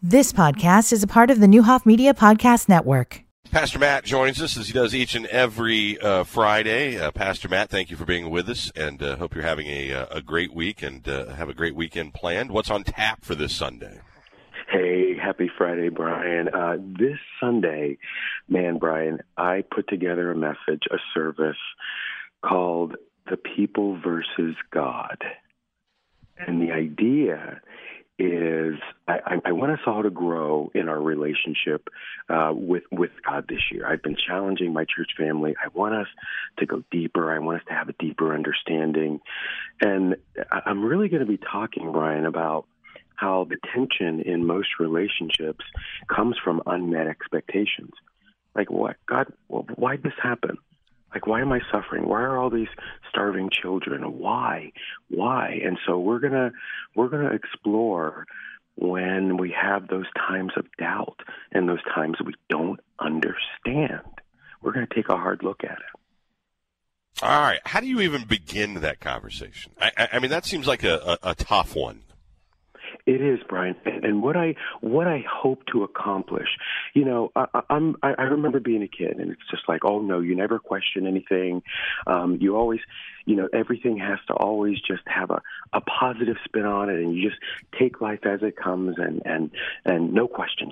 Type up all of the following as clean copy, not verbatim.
This podcast is a part of the Newhoff Media Podcast Network. Pastor Matt joins us as he does each and every Friday. Pastor Matt, thank you for being with us, and hope you're having a great week and have a great weekend planned. What's on tap for this Sunday? Hey, happy Friday, Brian. This Sunday, man, Brian, I put together a message, a service called The People versus God. And the idea is I want us all to grow in our relationship with God this year. I've been challenging my church family. I want us to go deeper. I want us to have a deeper understanding. And I'm really going to be talking, Brian, about how the tension in most relationships comes from unmet expectations. Like, what? God, why'd this happen? Like, why am I suffering? Why are all these starving children? Why? And so we're gonna explore when we have those times of doubt and those times we don't understand. We're going to take a hard look at it. All right. How do you even begin that conversation? I mean, that seems like a tough one. It is, Brian, and what I hope to accomplish, you know, I remember being a kid, and it's just like, oh no, you never question anything. You always, you know, everything has to always just have a positive spin on it, and you just take life as it comes, and no questions.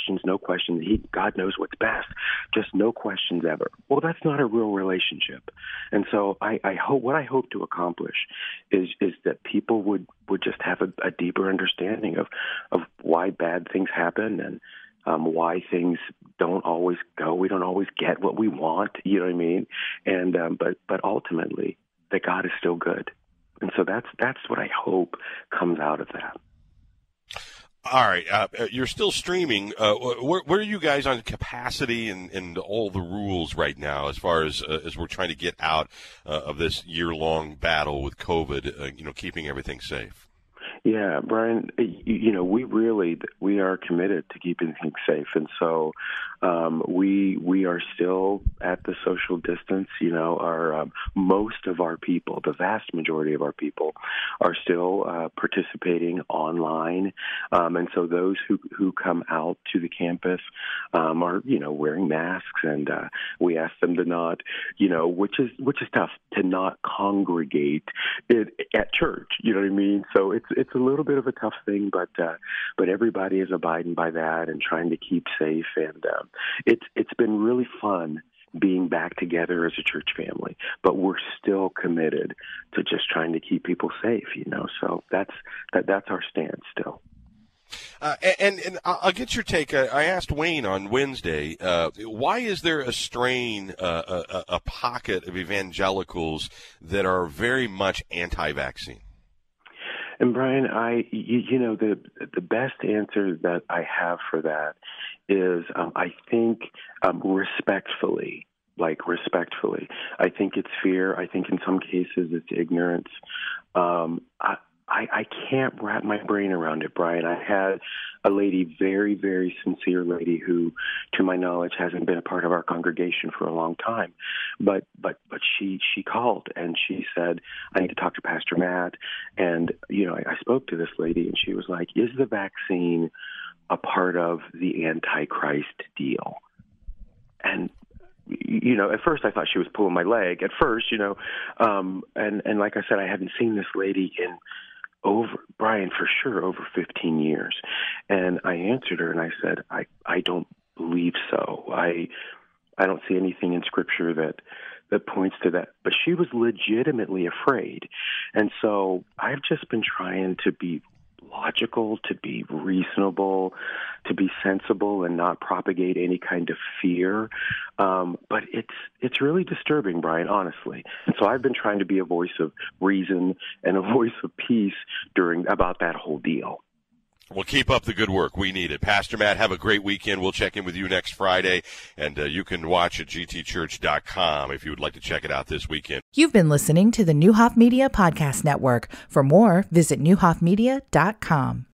God knows what's best, just no questions ever. Well, that's not a real relationship, and so I hope what I hope to accomplish is that people would just have a deeper understanding of why bad things happen and why things don't always go. We don't always get what we want, you know what I mean? And but ultimately, that God is still good. And so that's what I hope comes out of that. All right. You're still streaming. Where are you guys on capacity and all the rules right now as far as we're trying to get out of this year-long battle with COVID, keeping everything safe? Yeah, Brian, you know, we are committed to keeping things safe. And so we are still at the social distance. You know, most of our people, the vast majority of our people, are still participating online. And so those who come out to the campus are, you know, wearing masks, and we ask them to not, you know, which is tough, to not congregate at church. You know what I mean? So it's a little bit of a tough thing, but everybody is abiding by that and trying to keep safe. And it's been really fun being back together as a church family, but we're still committed to just trying to keep people safe, you know. So that's our stance still. And I'll get your take. I asked Wayne on Wednesday, why is there a strain, a pocket of evangelicals that are very much anti-vaccine? And Brian, you know, the best answer that I have for that is, I think, respectfully. I think it's fear. I think in some cases it's ignorance. I can't wrap my brain around it, Brian. I had a lady, very, very sincere lady, who, to my knowledge, hasn't been a part of our congregation for a long time. But she called and she said, I need to talk to Pastor Matt. And, you know, I spoke to this lady and she was like, is the vaccine a part of the Antichrist deal? And, you know, at first I thought she was pulling my leg. At first, you know, and like I said, I haven't seen this lady in Brian, for sure, over 15 years. And I answered her and I said, I don't believe so. I don't see anything in Scripture that points to that. But she was legitimately afraid. And so I've just been trying to be logical, to be reasonable, to be sensible, and not propagate any kind of fear. But it's really disturbing, Brian, honestly. And so I've been trying to be a voice of reason and a voice of peace about that whole deal. Well, keep up the good work. We need it. Pastor Matt, have a great weekend. We'll check in with you next Friday, and you can watch at gtchurch.com if you would like to check it out this weekend. You've been listening to the Newhoff Media Podcast Network. For more, visit newhoffmedia.com.